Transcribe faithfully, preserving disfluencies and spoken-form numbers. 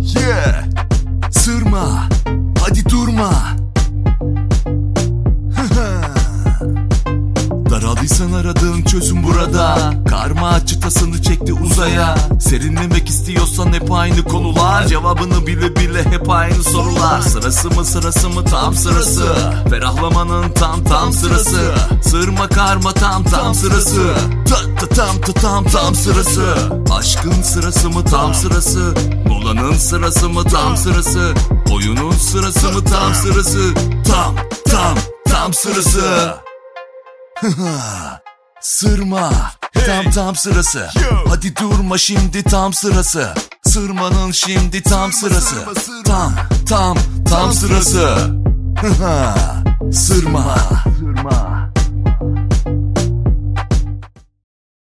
Yeah. Sırma, hadi durma. Daraldıysan aradığın çözüm burada. Karma çıtasını çekti uzaya. Serinlemek istiyorsan hep aynı konular. Cevabını bile bile hep aynı sorular. Sırası mı sırası mı tam sırası. Ferahlamanın tam tam sırası. Sırma karma tam tam sırası. Ta ta tam ta tam tam sırası. Aşkın sırası mı tam sırası. Molanın sırası mı tam sırası. Oyunun sırası mı tam sırası. Tam tam tam sırası. Sırma, tam tam sırası. Hadi durma, şimdi tam sırası. Sırmanın şimdi tam sırası. Tam tam tam sırası. Sırma.